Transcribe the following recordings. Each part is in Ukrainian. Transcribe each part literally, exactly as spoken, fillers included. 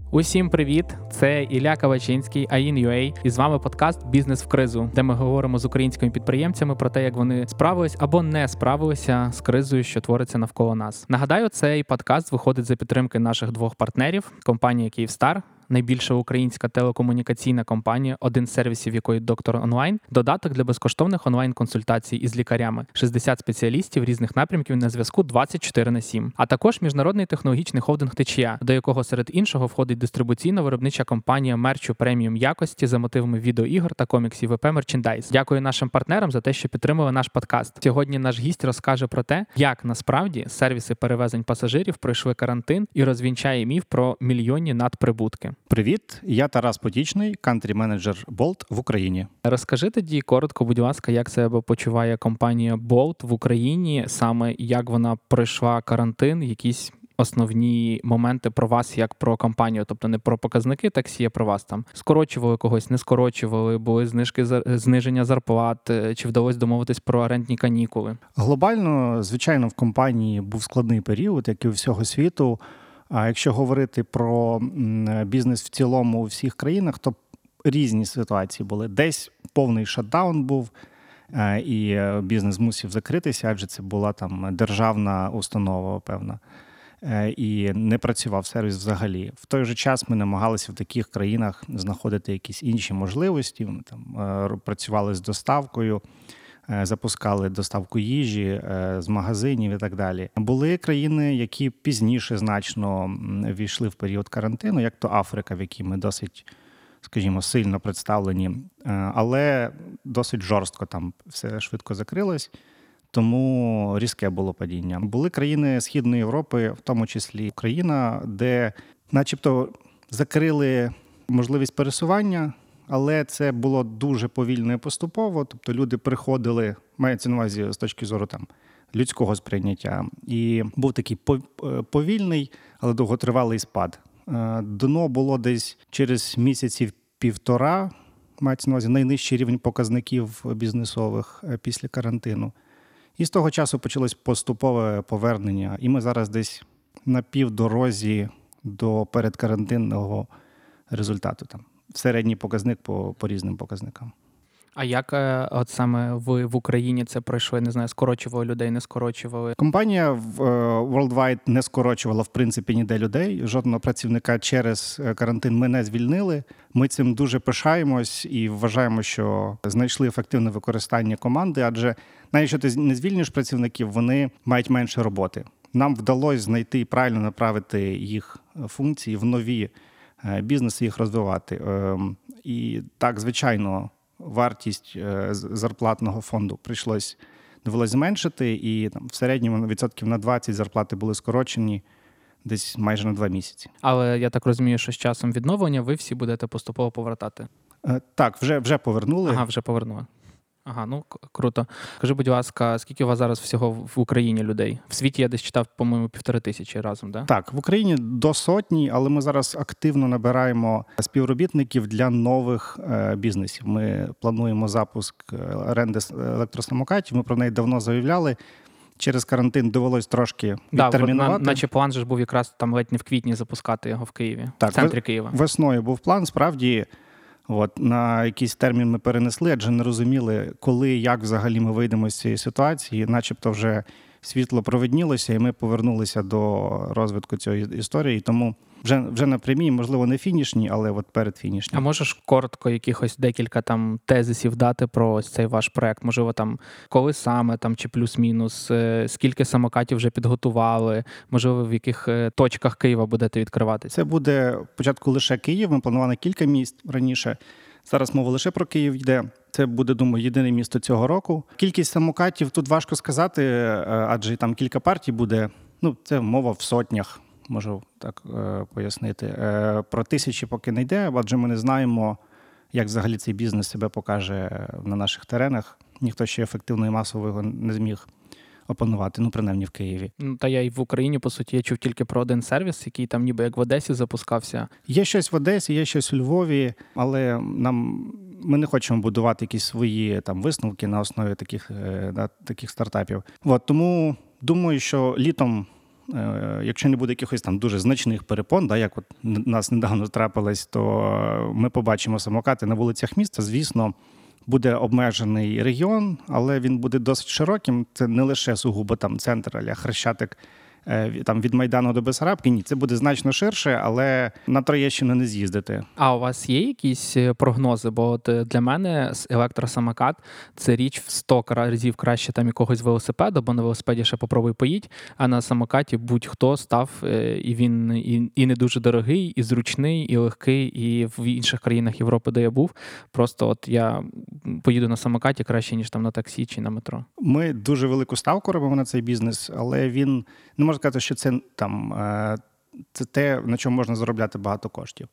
Усім привіт! Це Ілля Кавачинський, Аїн.ua, і з вами подкаст «Бізнес в кризу», де ми говоримо з українськими підприємцями про те, як вони справились або не справилися з кризою, що твориться навколо нас. Нагадаю, цей подкаст виходить за підтримки наших двох партнерів – компанії «Київстар», найбільша українська телекомунікаційна компанія, один з сервісів якої «Доктор Онлайн», додаток для безкоштовних онлайн-консультацій із лікарями, шістдесят спеціалістів різних напрямків на зв'язку двадцять чотири на сім, а також міжнародний технологічний холдинг «Течія», до якого серед іншого входить дистрибуційно-виробнича компанія мерчу преміум якості за мотивами відеоігор та коміксів ВП Мерчендайз. Дякую нашим партнерам за те, що підтримали наш подкаст. Сьогодні наш гість розкаже про те, як насправді сервіси перевезень пасажирів пройшли карантин і розвінчає міф про мільйонні надприбутки. Привіт, я Тарас Потічний, кантрі-менеджер Bolt в Україні. Розкажи тоді коротко, будь ласка, як себе почуває компанія Bolt в Україні, саме як вона пройшла карантин, якісь основні моменти про вас як про компанію, тобто не про показники таксі, а про вас там. Скорочували когось, не скорочували, були знижки, зниження зарплат, чи вдалося домовитись про орендні канікули? Глобально, звичайно, в компанії був складний період, як і у всього світу. А якщо говорити про бізнес в цілому у всіх країнах, то різні ситуації були. Десь повний шатдаун був, і бізнес мусив закритися, адже це була там державна установа, певна. І не працював сервіс взагалі. В той же час ми намагалися в таких країнах знаходити якісь інші можливості. Ми там працювали з доставкою, запускали доставку їжі з магазинів і так далі. Були країни, які пізніше значно війшли в період карантину, як то Африка, в якій ми досить, скажімо, сильно представлені, але досить жорстко там все швидко закрилось, тому різке було падіння. Були країни Східної Європи, в тому числі Україна, де начебто закрили можливість пересування, але це було дуже повільно і поступово, тобто люди приходили, мається на увазі з точки зору там людського сприйняття, і був такий повільний, але довготривалий спад. Дно було десь через місяців півтора, мається на увазі найнижчий рівень показників бізнесових після карантину. І з того часу почалось поступове повернення, і ми зараз десь на півдорозі до передкарантинного результату там. Середній показник по, по різним показникам. А як от саме ви в Україні це пройшли? Не знаю, скорочували людей, не скорочували? Компанія Worldwide не скорочувала, в принципі, ніде людей. Жодного працівника через карантин ми не звільнили. Ми цим дуже пишаємось і вважаємо, що знайшли ефективне використання команди, адже навіть якщо ти не звільниш працівників, вони мають менше роботи. Нам вдалося знайти і правильно направити їх функції в нові бізнеси, їх розвивати. І так, звичайно, вартість зарплатного фонду прийшлось, довелось зменшити, і там в середньому відсотків на двадцять зарплати були скорочені десь майже на два місяці. Але я так розумію, що з часом відновлення ви всі будете поступово повертати? Так, вже, вже повернули. Ага, вже повернули. Ага, ну круто. Скажи, будь ласка, скільки у вас зараз всього в Україні людей? В світі я десь читав, по-моєму, півтори тисячі разом, да? Так, в Україні до сотні, але ми зараз активно набираємо співробітників для нових е, бізнесів. Ми плануємо запуск оренди електросамокатів, ми про неї давно заявляли. Через карантин довелось трошки відтермінувати. Да, на, наче план же ж був якраз там ледь не в квітні запускати його в Києві, так, в центрі Києва. Весною був план, справді. От, на якийсь термін ми перенесли, адже не розуміли, коли, як взагалі ми вийдемо з цієї ситуації. Начебто вже світло провиднілося, і ми повернулися до розвитку цієї історії. Тому вже, вже на прямій, можливо, не фінішні, але от передфінішні. А можеш коротко якихось декілька там тезисів дати про ось цей ваш проект? Можливо, там коли саме, там чи плюс-мінус, скільки самокатів вже підготували? Можливо, в яких точках Києва будете відкриватися? Це буде спочатку лише Київ, ми планували кілька міст раніше. Зараз мова лише про Київ йде. Це буде, думаю, єдине місто цього року. Кількість самокатів тут важко сказати, адже там кілька партій буде. Ну, це мова в сотнях, можу так е, пояснити. Е, про тисячі поки не йде, адже ми не знаємо, як взагалі цей бізнес себе покаже на наших теренах. Ніхто ще ефективно і масово його не зміг опанувати, ну, принаймні в Києві. Ну, та я і в Україні, по суті, я чув тільки про один сервіс, який там ніби як в Одесі запускався. Є щось в Одесі, є щось у Львові, але нам ми не хочемо будувати якісь свої там висновки на основі таких, да, таких стартапів. От, тому думаю, що літом Якщо не буде якихось там дуже значних перепон, да, як от у нас недавно трапилось, то ми побачимо самокати на вулицях міста. Звісно, буде обмежений регіон, але він буде досить широким. Це не лише сугубо там центр, а Хрещатик, там від Майдану до Бессарабки. Ні, це буде значно ширше, але на Троєщину не з'їздити. А у вас є якісь прогнози? Бо от для мене електросамокат – це річ в сто разів краще там якогось велосипеду, бо на велосипеді ще попробуй поїдь, а на самокаті будь-хто став, і він і, і не дуже дорогий, і зручний, і легкий, і в інших країнах Європи, де я був. Просто от я поїду на самокаті краще, ніж там на таксі чи на метро. Ми дуже велику ставку робимо на цей бізнес, але він, не можна сказати, що це там це те, на чому можна заробляти багато коштів.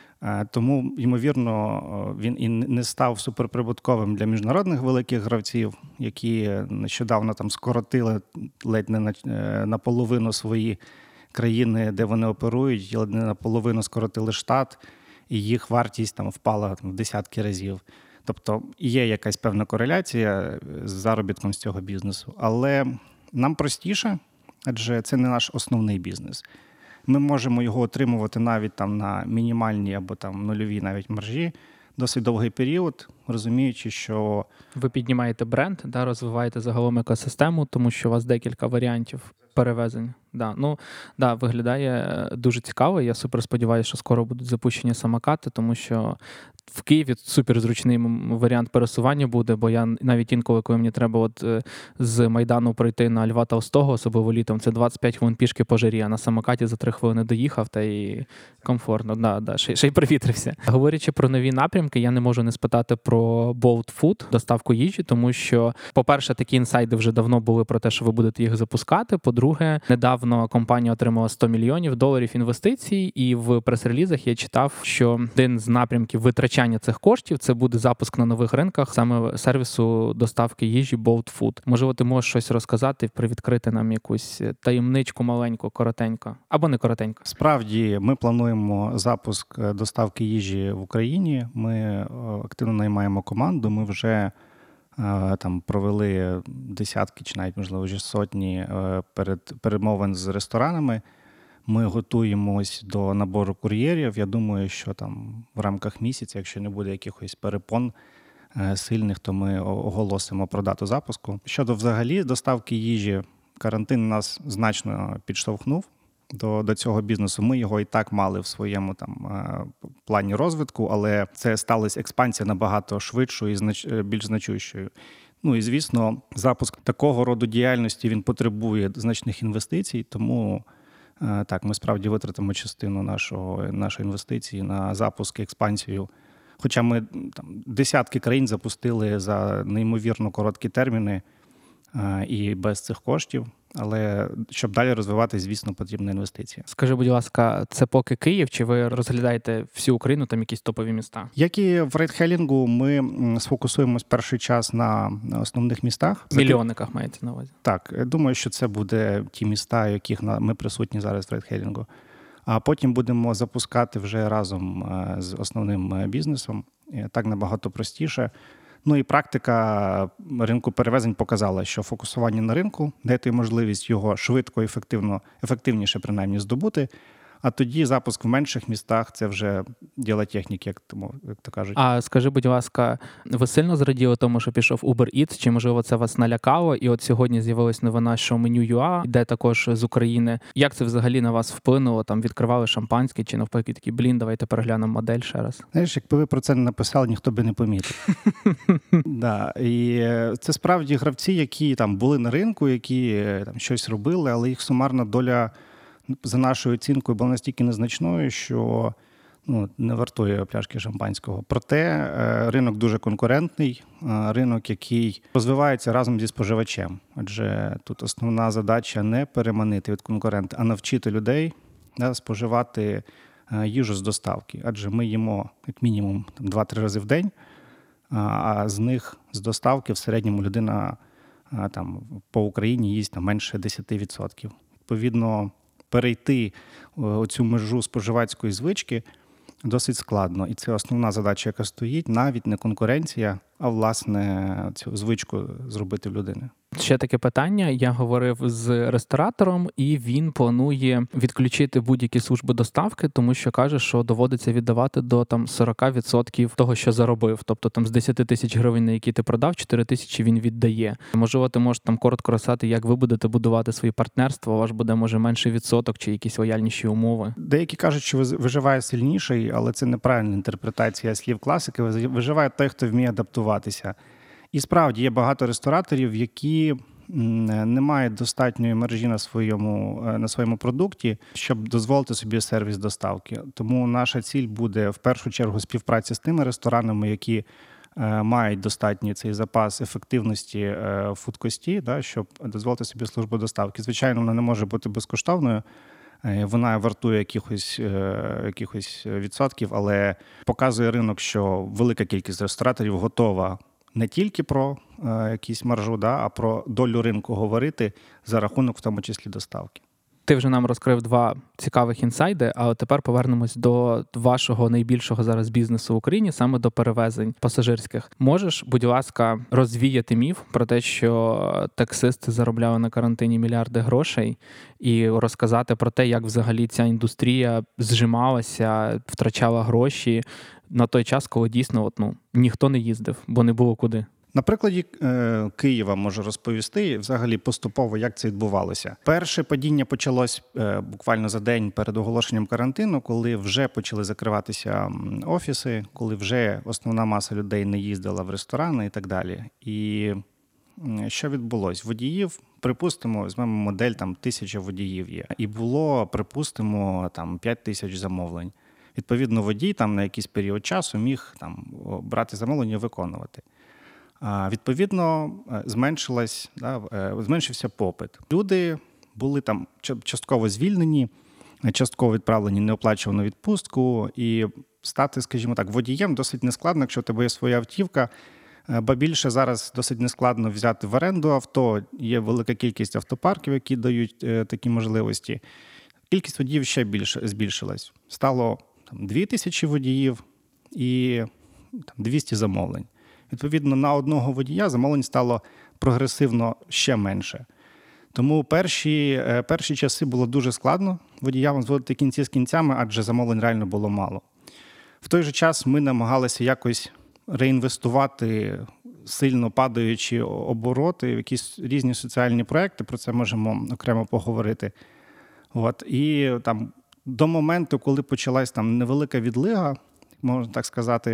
Тому, ймовірно, він і не став суперприбутковим для міжнародних великих гравців, які нещодавно там скоротили ледь не на, наполовину свої країни, де вони оперують, ледь не наполовину скоротили штат, і їх вартість там впала там, в десятки разів. Тобто є якась певна кореляція з заробітком з цього бізнесу, але нам простіше, адже це не наш основний бізнес. Ми можемо його отримувати навіть там на мінімальній або там нульовій навіть маржі досить довгий період, розуміючи, що... Ви піднімаєте бренд, да, розвиваєте загалом екосистему, тому що у вас декілька варіантів перевезень. Да, ну, да, виглядає дуже цікаво. Я супер сподіваюся, що скоро будуть запущені самокати, тому що в Києві суперзручний варіант пересування буде, бо я навіть інколи, коли мені треба от з Майдану пройти на Льва Толстого, особливо літом, це двадцять п'ять хвилин пішки по жарі, а на самокаті за три хвилини доїхав, та й комфортно, да, да, ще, ще й привітрився. Говорячи про нові напрямки, я не можу не спитати про Bolt Food, доставку їжі, тому що, по-перше, такі інсайди вже давно були про те, що ви будете їх запускати, по-друге, недавно компанія отримала сто мільйонів доларів інвестицій, і в прес-релізах я читав, що один з напрямків витрачання цих коштів – це буде запуск на нових ринках саме сервісу доставки їжі Bolt Food. Можливо, ти можеш щось розказати, привідкрити нам якусь таємничку маленьку, коротенько, або не коротенько. Справді, ми плануємо запуск доставки їжі в Україні. Ми активно наймаємо команду, ми вже там провели десятки чи навіть, можливо, вже сотні перед перемовин з ресторанами. Ми готуємось до набору кур'єрів. Я думаю, що там в рамках місяця, якщо не буде якихось перепон сильних, то ми оголосимо про дату запуску. Щодо взагалі доставки їжі, карантин нас значно підштовхнув до, до цього бізнесу. Ми його і так мали в своєму там плані розвитку, але це сталася експансія набагато швидшою і знач... більш значущою. Ну і, звісно, запуск такого роду діяльності, він потребує значних інвестицій, тому так, ми справді витратимо частину нашого, нашої інвестиції на запуск і експансію. Хоча ми там десятки країн запустили за неймовірно короткі терміни і без цих коштів. Але щоб далі розвиватись, звісно, потрібна інвестиція. Скажи, будь ласка, це поки Київ, чи ви розглядаєте всю Україну, там якісь топові міста? Як і в рейдхелінгу, ми сфокусуємось перший час на основних містах. Мільйонниках мається на увазі? Так, я думаю, що це буде ті міста, в яких ми присутні зараз в рейдхелінгу. А потім будемо запускати вже разом з основним бізнесом. Так набагато простіше. Ну і практика ринку перевезень показала, що фокусування на ринку дає можливість його швидко, ефективно, ефективніше принаймні здобути, а тоді запуск в менших містах – це вже діло техніки, як то, як то кажуть. А скажи, будь ласка, ви сильно зраділи тому, що пішов Uber Eats, чи, можливо, це вас налякало? І от сьогодні з'явилась новина, що Меню.ua йде також з України. Як це взагалі на вас вплинуло? Там відкривали шампанське, чи навпаки такі, блін, давайте переглянемо модель ще раз? Знаєш, якби ви про це не написали, ніхто би не помітив. Да. І це справді гравці, які там були на ринку, які там щось робили, але їх сумарна доля, за нашою оцінкою, була настільки незначною, що ну, не вартує пляшки шампанського. Проте ринок дуже конкурентний, ринок, який розвивається разом зі споживачем. Адже тут основна задача не переманити від конкурента, а навчити людей да, споживати їжу з доставки. Адже ми їмо як мінімум два-три рази в день, а з них з доставки в середньому людина там, по Україні їсть там, менше десять відсотків. Відповідно, перейти оцю межу споживацької звички досить складно. І це основна задача, яка стоїть, навіть не конкуренція, а, власне, цю звичку зробити в людини. Ще таке питання. Я говорив з ресторатором, і він планує відключити будь-які служби доставки, тому що каже, що доводиться віддавати до там сорок відсотків того, що заробив. Тобто там з десять тисяч гривень, на які ти продав, чотири тисячі він віддає. Можливо, ти можеш там коротко розказати, як ви будете будувати свої партнерства, у вас буде, може, менший відсоток чи якісь лояльніші умови. Деякі кажуть, що виживає сильніший, але це неправильна інтерпретація слів класики. Виживає той, хто вміє адаптуватися. І справді є багато рестораторів, які не мають достатньої мережі на своєму, на своєму продукті, щоб дозволити собі сервіс доставки. Тому наша ціль буде в першу чергу співпраця з тими ресторанами, які мають достатній цей запас ефективності фудкості, да, щоб дозволити собі службу доставки. Звичайно, вона не може бути безкоштовною, вона вартує якихось, якихось відсотків, але показує ринок, що велика кількість рестораторів готова не тільки про е, якісь маржу, да, а про долю ринку говорити за рахунок, в тому числі, доставки. Ти вже нам розкрив два цікавих інсайди, а от тепер повернемось до вашого найбільшого зараз бізнесу в Україні, саме до перевезень пасажирських. Можеш, будь ласка, розвіяти міф про те, що таксисти заробляли на карантині мільярди грошей, і розказати про те, як взагалі ця індустрія зжималася, втрачала гроші на той час, коли дійсно от, ну, ніхто не їздив, бо не було куди? На прикладі е, Києва можу розповісти взагалі поступово, як це відбувалося. Перше падіння почалось е, буквально за день перед оголошенням карантину, коли вже почали закриватися офіси, коли вже основна маса людей не їздила в ресторани і так далі. І що відбулось? Водіїв, припустимо, візьмемо модель, там тисяча водіїв є. І було, припустимо, там п'ять тисяч замовлень. Відповідно, водій там на якийсь період часу міг там брати замовлення і виконувати. Відповідно, зменшилась, да, зменшився попит. Люди були там частково звільнені, частково відправлені в неоплачувану відпустку, і стати, скажімо так, водієм досить нескладно, якщо у тебе є своя автівка. Ба більше зараз досить нескладно взяти в оренду авто, є велика кількість автопарків, які дають такі можливості. Кількість водіїв ще більше збільшилась. Стало там дві тисячі водіїв і там двісті замовлень. Відповідно, на одного водія замовлень стало прогресивно ще менше. Тому перші, перші часи було дуже складно водіям зводити кінці з кінцями, адже замовлень реально було мало. В той же час ми намагалися якось реінвестувати сильно падаючі обороти в якісь різні соціальні проекти, про це можемо окремо поговорити. От. І там до моменту, коли почалась там невелика відлига, можна так сказати,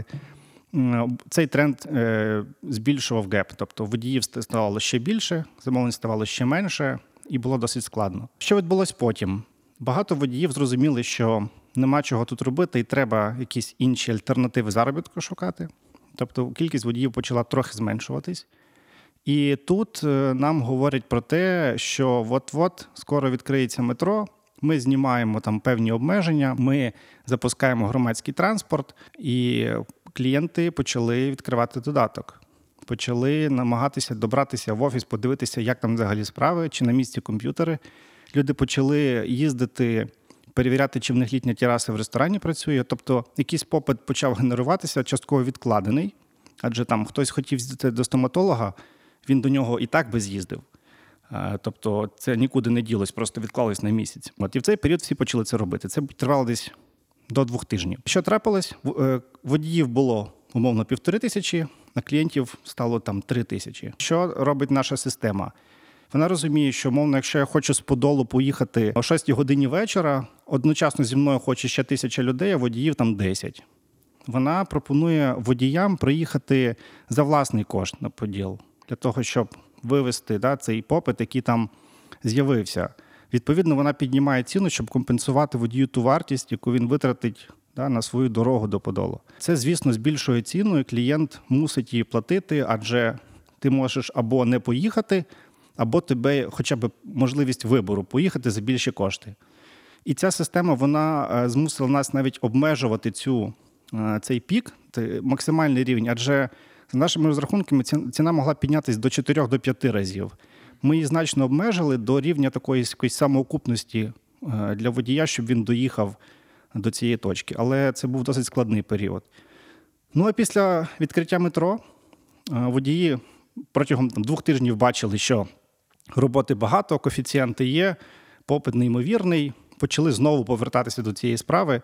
цей тренд е, збільшував геп. Тобто водіїв ставало ще більше, замовлень ставало ще менше, і було досить складно. Що відбулось потім? Багато водіїв зрозуміли, що нема чого тут робити, і треба якісь інші альтернативи заробітку шукати. Тобто кількість водіїв почала трохи зменшуватись. І тут нам говорять про те, що от-от скоро відкриється метро, ми знімаємо там певні обмеження, ми запускаємо громадський транспорт, і клієнти почали відкривати додаток. Почали намагатися добратися в офіс, подивитися, як там взагалі справи, чи на місці комп'ютери. Люди почали їздити, перевіряти, чи в них літня тераса в ресторані працює. Тобто якийсь попит почав генеруватися, частково відкладений. Адже там хтось хотів їздити до стоматолога, він до нього і так би з'їздив. Тобто це нікуди не ділось, просто відклалось на місяць. От і в цей період всі почали це робити. Це тривало десь до двох тижнів. Що трапилось? Водіїв було, умовно, півтори тисячі, а клієнтів стало там три тисячі. Що робить наша система? Вона розуміє, що, мовно, якщо я хочу з Подолу поїхати о шостій годині вечора, одночасно зі мною хоче ще тисяча людей, а водіїв там десять. Вона пропонує водіям приїхати за власний кошт на Поділ, для того, щоб вивести, да, цей попит, який там з'явився. Відповідно, вона піднімає ціну, щоб компенсувати водію ту вартість, яку він витратить, да, на свою дорогу до Подолу. Це, звісно, збільшує ціну, і клієнт мусить її платити, адже ти можеш або не поїхати, або тебе хоча б можливість вибору поїхати за більші кошти. І ця система, вона змусила нас навіть обмежувати цю, цей пік, максимальний рівень, адже за нашими розрахунками ціна могла піднятися до чотирьох до п'яти разів. Ми її значно обмежили до рівня такої якоїсь самоокупності для водія, щоб він доїхав до цієї точки. Але це був досить складний період. Ну а після відкриття метро водії протягом там, двох тижнів бачили, що роботи багато, коефіцієнти є, попит неймовірний, почали знову повертатися до цієї справи.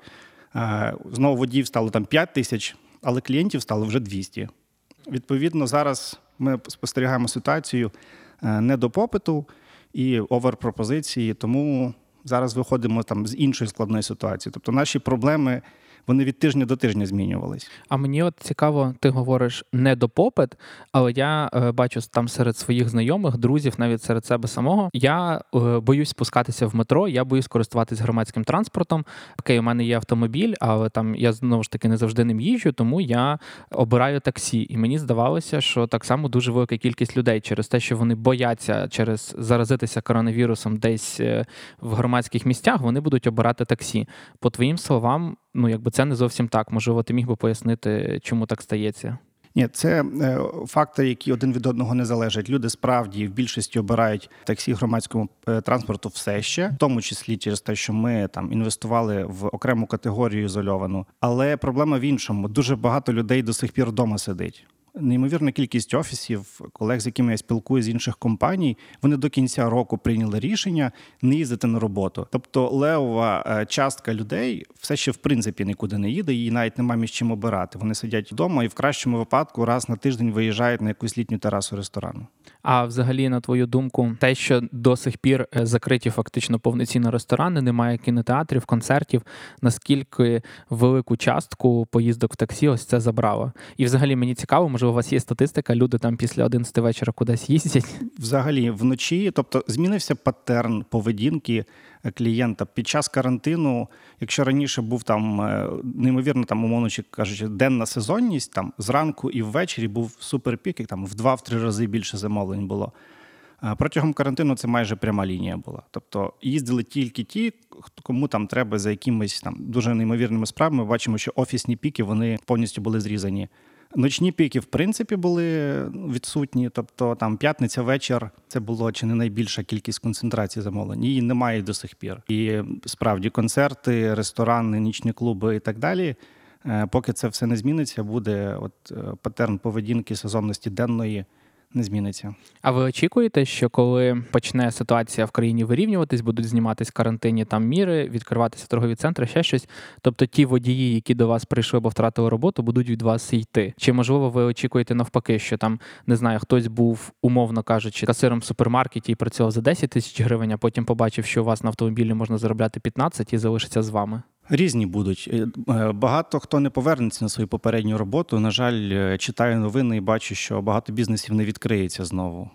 Знову водіїв стало там п'ять тисяч, але клієнтів стало вже двісті. Відповідно, зараз ми спостерігаємо ситуацію не до попиту і оверпропозиції, тому зараз виходимо там з іншої складної ситуації. Тобто наші проблеми, вони від тижня до тижня змінювались. А мені от цікаво, ти говориш не до попит, але я е, бачу там серед своїх знайомих, друзів, навіть серед себе самого, я е, боюсь спускатися в метро, я боюсь користуватись громадським транспортом. Окей, у мене є автомобіль, але там я знову ж таки не завжди ним їжджу, тому я обираю таксі. І мені здавалося, що так само дуже велика кількість людей через те, що вони бояться через заразитися коронавірусом десь в громадських місцях, вони будуть обирати таксі. По твоїм словам, ну, якби це не зовсім так. Можливо, ти міг би пояснити, чому так стається? Ні, це е, фактори, які один від одного не залежать. Люди справді в більшості обирають таксі громадському е, транспорту все ще, в тому числі через те, що ми там інвестували в окрему категорію ізольовану. Але проблема в іншому. Дуже багато людей до сих пір вдома сидить. Неймовірна кількість офісів, колег, з якими я спілкуюся з інших компаній, вони до кінця року прийняли рішення не їздити на роботу. Тобто левова частка людей все ще в принципі нікуди не їде, їй навіть немає між чим обирати. Вони сидять вдома і в кращому випадку раз на тиждень виїжджають на якусь літню терасу ресторану. А взагалі, на твою думку, те, що до сих пір закриті фактично повноцінно ресторани, немає кінотеатрів, концертів, наскільки велику частку поїздок в таксі ось це забрало? І взагалі мені цікаво, може, у вас є статистика, люди там після одинадцяти вечора кудись їздять? Взагалі вночі, тобто змінився паттерн поведінки клієнта під час карантину. Якщо раніше був там неймовірно, там, умовно кажучи, денна сезонність, там зранку і ввечері був суперпік, і там в два-три рази більше замовлень було. Протягом карантину це майже пряма лінія була. Тобто їздили тільки ті, кому там треба за якимись там дуже неймовірними справами. Ми бачимо, що офісні піки, вони повністю були зрізані. Ночні піки, в принципі, були відсутні. Тобто там п'ятниця вечір – це було чи не найбільша кількість концентрації замовлень. Її немає до сих пір. І справді концерти, ресторани, нічні клуби і так далі. Поки це все не зміниться, буде от паттерн поведінки сезонності денної не зміниться. А ви очікуєте, що коли почне ситуація в країні вирівнюватись, будуть зніматись карантинні там міри, відкриватися торгові центри, ще щось, тобто ті водії, які до вас прийшли або втратили роботу, будуть від вас йти? Чи, можливо, ви очікуєте навпаки, що там, не знаю, хтось був, умовно кажучи, касиром в супермаркеті і працював за десять тисяч гривень, а потім побачив, що у вас на автомобілі можна заробляти п'ятнадцять і залишиться з вами? Різні будуть. Багато хто не повернеться на свою попередню роботу. На жаль, читаю новини і бачу, що багато бізнесів не відкриється знову.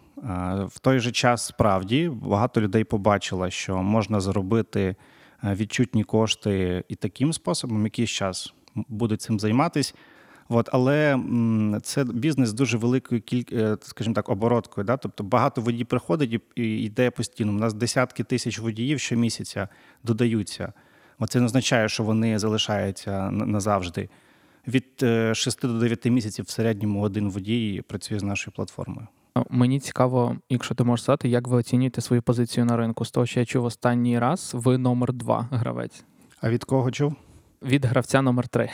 В той же час, справді, багато людей побачило, що можна заробити відчутні кошти і таким способом, якийсь час будуть цим займатися. От, але це бізнес з дуже великою кількістю, скажімо так, обороткою. Да? Тобто багато водій приходить і йде постійно. У нас десятки тисяч водіїв щомісяця додаються. Оце не означає, що вони залишаються назавжди. Від шести до дев'яти місяців в середньому один водій працює з нашою платформою. Мені цікаво, якщо ти можеш сказати, як ви оцінюєте свою позицію на ринку? З того, що я чув останній раз, ви номер два гравець. А від кого чув? Від гравця номер три.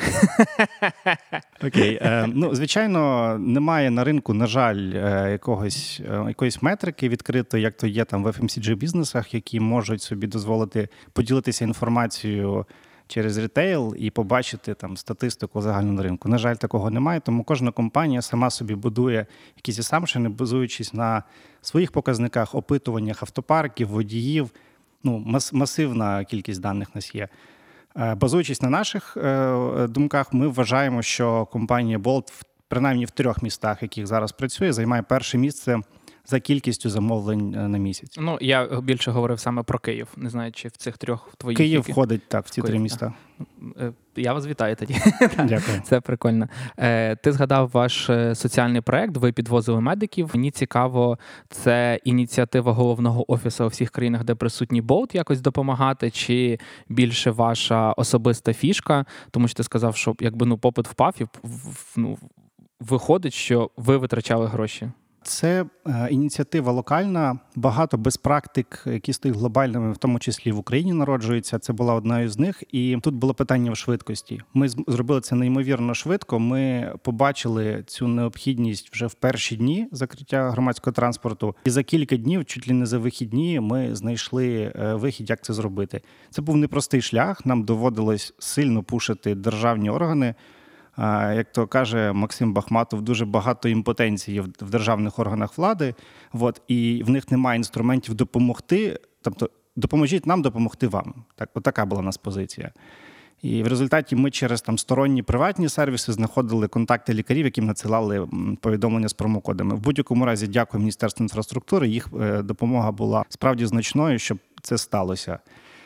Окей. Е, ну, звичайно, немає на ринку, на жаль, якогось, якоїсь метрики відкритої, як то є там в еф ем сі джі-бізнесах, які можуть собі дозволити поділитися інформацією через ритейл і побачити там статистику загальну на ринку. На жаль, такого немає, тому кожна компанія сама собі будує якісь асампшени, базуючись на своїх показниках, опитуваннях автопарків, водіїв. Ну, мас- масивна кількість даних у нас є. Базуючись на наших думках, ми вважаємо, що компанія Bolt, принаймні в трьох містах, яких зараз працює, займає перше місце за кількістю замовлень на місяць. Ну, я більше говорив саме про Київ. Не знаю, чи в цих трьох твоїх... Київ які... входить, так, в ці Київ, три міста. Я вас вітаю тоді. Дякую. Це прикольно. Ти згадав ваш соціальний проєкт, ви підвозили медиків. Мені цікаво, це ініціатива головного офісу у всіх країнах, де присутній Bolt, якось допомагати, чи більше ваша особиста фішка? Тому що ти сказав, що якби ну попит впав і ну, виходить, що ви витрачали гроші. Це е, ініціатива локальна, багато без практик, які стають глобальними, в тому числі в Україні народжуються. Це була одна із них. І тут було питання в швидкості. Ми зробили це неймовірно швидко. Ми побачили цю необхідність вже в перші дні закриття громадського транспорту. І за кілька днів, чуть ли не за вихідні, ми знайшли вихід, як це зробити. Це був непростий шлях. Нам доводилось сильно пушити державні органи. Як то каже Максим Бахматов, дуже багато імпотенції в державних органах влади, от, і в них немає інструментів допомогти, тобто допоможіть нам допомогти вам. Так, отака була у нас позиція. І в результаті ми через там сторонні приватні сервіси знаходили контакти лікарів, яким надсилали повідомлення з промокодами. В будь-якому разі дякую Міністерству інфраструктури, їх допомога була справді значною, щоб це сталося.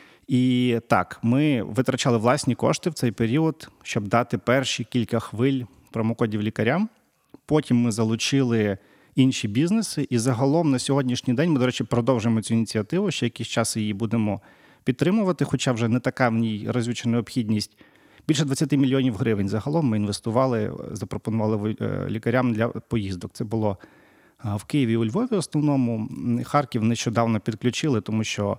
І так, ми витрачали власні кошти в цей період, щоб дати перші кілька хвиль промокодів лікарям. Потім ми залучили інші бізнеси. І загалом на сьогоднішній день ми, до речі, продовжуємо цю ініціативу. Ще якийсь час її будемо підтримувати, хоча вже не така в ній разюча необхідність. Більше двадцять мільйонів гривень загалом ми інвестували, запропонували лікарям для поїздок. Це було в Києві і у Львові в основному. Харків нещодавно підключили, тому що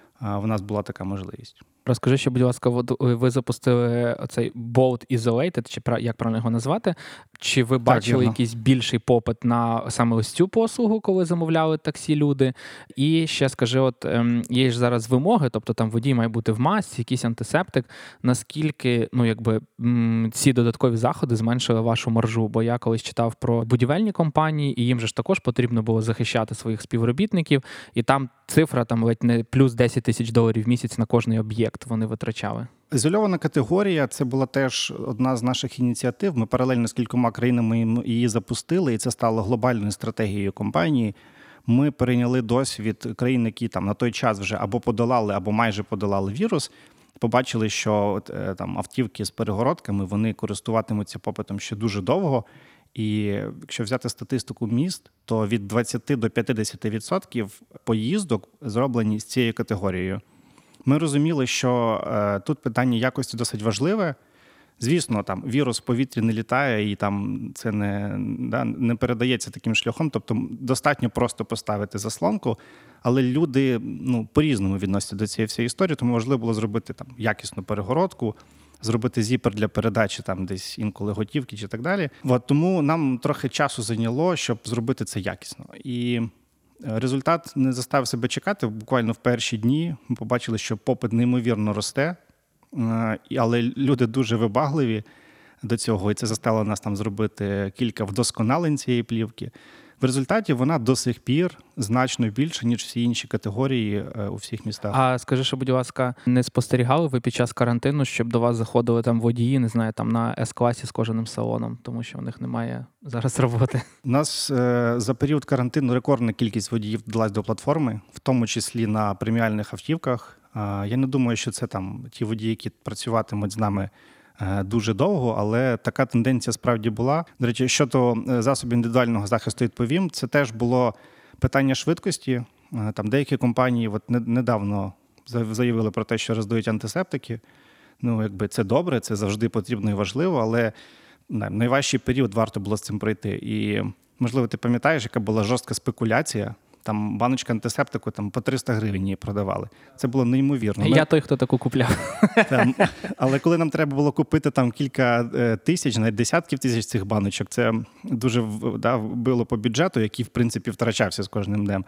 в нас була така можливість. Розкажи, що, будь ласка, ви запустили оцей Bolt Isolated, чи як правильно його назвати? Чи ви бачили так, якийсь більший попит на саме ось цю послугу, коли замовляли таксі люди? І ще скажи, от є ж зараз вимоги, тобто там водій має бути в масці, якийсь антисептик. Наскільки, ну, якби ці додаткові заходи зменшили вашу маржу? Бо я колись читав про будівельні компанії, і їм же ж також потрібно було захищати своїх співробітників, і там цифра там ледь не плюс десять тисяч доларів в місяць на кожний об'єкт вони витрачали. Ізольована категорія – це була теж одна з наших ініціатив. Ми паралельно з кількома країнами її запустили, і це стало глобальною стратегією компанії. Ми перейняли досвід країн, які там на той час вже або подолали, або майже подолали вірус. Побачили, що там автівки з перегородками, вони користуватимуться попитом ще дуже довго. І якщо взяти статистику міст, то від двадцять до п'ятдесят відсотків поїздок зроблені з цією категорією. Ми розуміли, що е, тут питання якості досить важливе. Звісно, там вірус в повітрі не літає і там це не, да, не передається таким шляхом. Тобто достатньо просто поставити заслонку, але люди ну, по-різному відносяться до цієї всієї історії, тому важливо було зробити там якісну перегородку, зробити зіпер для передачі там десь інколи готівки чи так далі. От, тому нам трохи часу зайняло, щоб зробити це якісно. І результат не заставив себе чекати. Буквально в перші дні ми побачили, що попит неймовірно росте, але люди дуже вибагливі до цього, і це заставило нас там зробити кілька вдосконалень цієї плівки. В результаті вона до сих пір значно більше, ніж всі інші категорії у всіх містах. А скажи, що, будь ласка, не спостерігали ви під час карантину, щоб до вас заходили там водії, не знаю, там на С-класі з кожаним салоном, тому що у них немає зараз роботи? У нас е, за період карантину рекордна кількість водіїв додалась до платформи, в тому числі на преміальних автівках. Е, я не думаю, що це там ті водії, які працюватимуть з нами дуже довго, але така тенденція справді була. До речі, щодо засобів індивідуального захисту відповім, це теж було питання швидкості. Там деякі компанії от недавно заявили про те, що роздають антисептики. Ну, якби це добре, це завжди потрібно і важливо, але найважчий період варто було з цим пройти. І, можливо, ти пам'ятаєш, яка була жорстка спекуляція. Там баночка антисептику там, по триста гривень її продавали. Це було неймовірно. Я Ми... той, хто таку купляв. Там, але коли нам треба було купити там кілька тисяч, навіть десятків тисяч цих баночок, це дуже да, било по бюджету, який, в принципі, втрачався з кожним днем.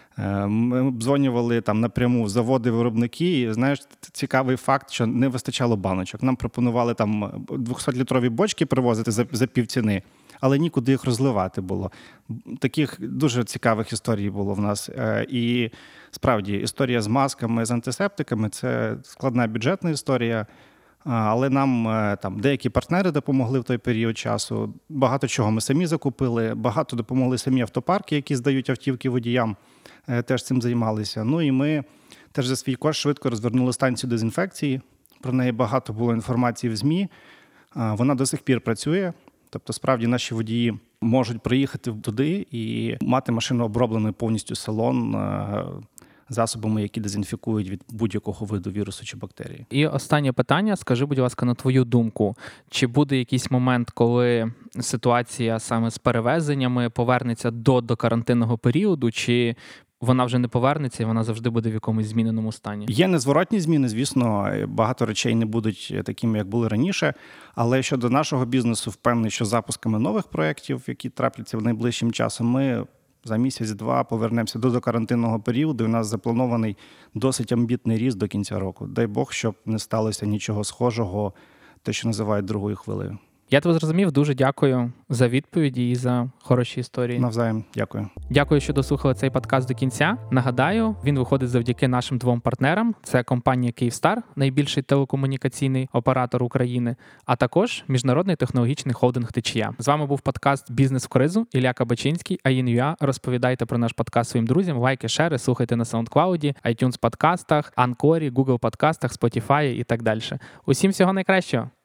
Ми обдзвонювали там напряму заводи-виробники, і, знаєш, цікавий факт, що не вистачало баночок. Нам пропонували там двохсотлітрові бочки привозити за, за півціни, але нікуди їх розливати було. Таких дуже цікавих історій було в нас. І справді, історія з масками, з антисептиками – це складна бюджетна історія, але нам там деякі партнери допомогли в той період часу. Багато чого ми самі закупили, багато допомогли самі автопарки, які здають автівки водіям, теж цим займалися. Ну і ми теж за свій кошт швидко розвернули станцію дезінфекції. Про неї багато було інформації в ЗМІ. Вона до сих пір працює. Тобто, справді, наші водії можуть приїхати туди і мати машину оброблений повністю салон засобами, які дезінфікують від будь-якого виду вірусу чи бактерії. І останнє питання. Скажи, будь ласка, на твою думку, чи буде якийсь момент, коли ситуація саме з перевезеннями повернеться до докарантинного періоду, чи вона вже не повернеться і вона завжди буде в якомусь зміненому стані? Є незворотні зміни, звісно, багато речей не будуть такими, як були раніше, але щодо нашого бізнесу, впевнений, що запусками нових проєктів, які трапляться в найближчим часом, ми за місяць-два повернемося до докарантинного періоду. У нас запланований досить амбітний ріст до кінця року. Дай Бог, щоб не сталося нічого схожого, те, що називають другою хвилею. Я тебе зрозумів, дуже дякую за відповіді і за хороші історії. Навзаєм, дякую. Дякую, що дослухали цей подкаст до кінця. Нагадаю, він виходить завдяки нашим двом партнерам. Це компанія «Київстар», найбільший телекомунікаційний оператор України, а також міжнародний технологічний холдинг «Течія». З вами був подкаст «Бізнес в кризу». Ілля Кабачинський, АІН.ЮА. Розповідайте про наш подкаст своїм друзям, лайки, шери, слухайте на SoundCloud, iTunes подкастах, Анкорі, Google подкастах, Spotify і так далі. Усім всього найкращого!